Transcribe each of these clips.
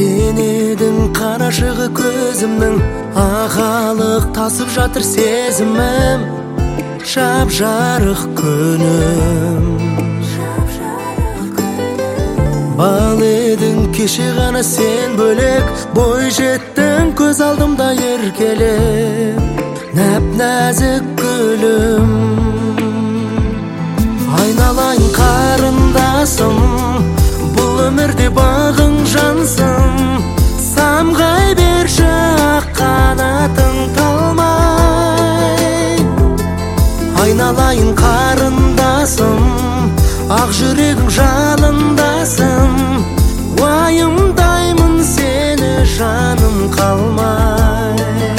Сен едің қарашығы көзімнің, ағалық тасып жатыр сезімім, жап-жарық күнім. Бал едің кеше ғана сен бөлек, бой жеттің көз алдымда еркелеп, нәп-нәзік гүлім. Айналайын қарындасым, бұл өмірде бағың жансың, самғай берші ақ қанатың талмай. Айналайын қарындасым, ақ жүрегім жалындасың, уайымдаймын сені жаным қалмай.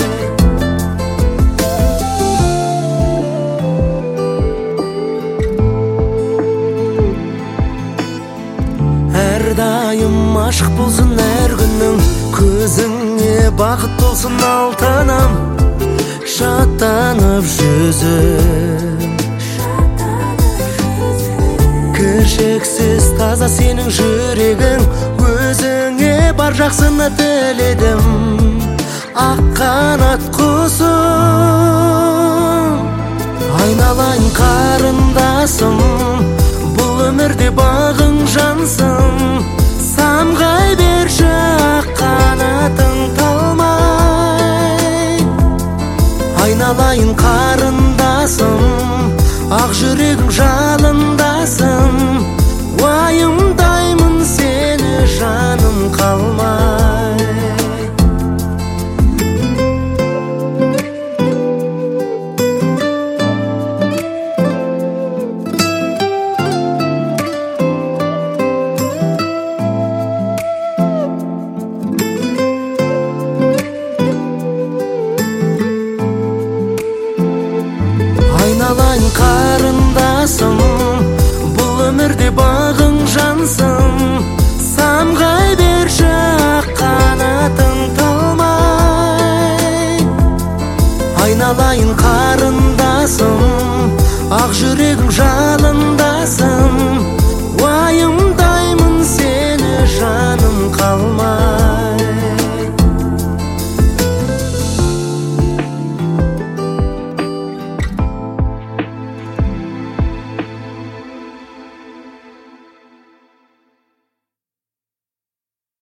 Әрдайым ашық болсын әр күнің, көзіңе бақыт болсын алтыным, шаттанып жүзім. Кіршексіз таза сенің жүрегің, өзіңе бар жақсыны тіледім, ақ қанат құсым. Айналайын қарындасым, бұл өмірде бағың жансың, самғай берші ақ қанатың талмай. Айналайын қарындасым, ақ жүрегім жалындасың, уайымдаймын сені жаным қалмай. Айналайын қарындасым, бұл өмірде бағың жансың, самғай берші ақ қанатың талмай. Айналайын қарындасым, ақ жүрегім жалындасың, уайымдаймын сені жаным қалмай.